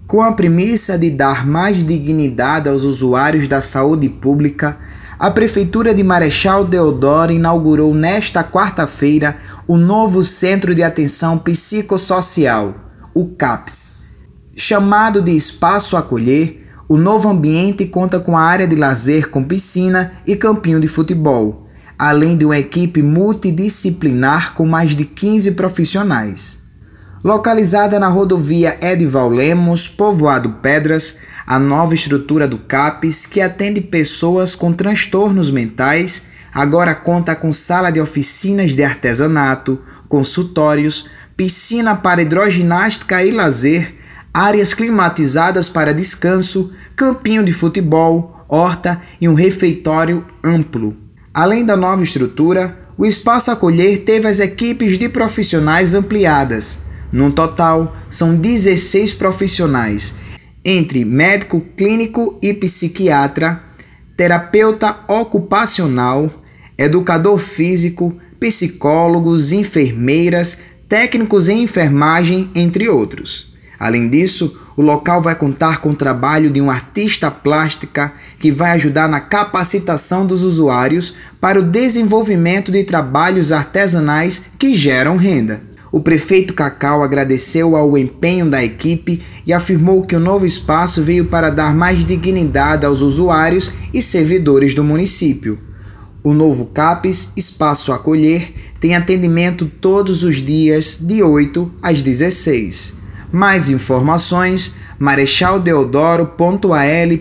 Com a premissa de dar mais dignidade aos usuários da saúde pública, a Prefeitura de Marechal Deodoro inaugurou nesta quarta-feira o novo Centro de Atenção Psicossocial, o CAPS. Chamado de Espaço Acolher, o novo ambiente conta com a área de lazer com piscina e campinho de futebol, além de uma equipe multidisciplinar com mais de 15 profissionais. Localizada na rodovia Edival Lemos, povoado Pedras, a nova estrutura do CAPS, que atende pessoas com transtornos mentais, agora conta com sala de oficinas de artesanato, consultórios, piscina para hidroginástica e lazer, áreas climatizadas para descanso, campinho de futebol, horta e um refeitório amplo. Além da nova estrutura, o Espaço Acolher teve as equipes de profissionais ampliadas. No total, são 16 profissionais, entre médico clínico e psiquiatra, terapeuta ocupacional, educador físico, psicólogos, enfermeiras, técnicos em enfermagem, entre outros. Além disso, o local vai contar com o trabalho de um artista plástica que vai ajudar na capacitação dos usuários para o desenvolvimento de trabalhos artesanais que geram renda. O prefeito Cacau agradeceu ao empenho da equipe e afirmou que o novo espaço veio para dar mais dignidade aos usuários e servidores do município. O novo CAPS, Espaço Acolher, tem atendimento todos os dias de 8 às 16. Mais informações,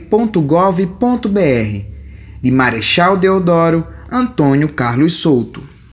marechaldeodoro.al.gov.br. De Marechal Deodoro, Antônio Carlos Souto.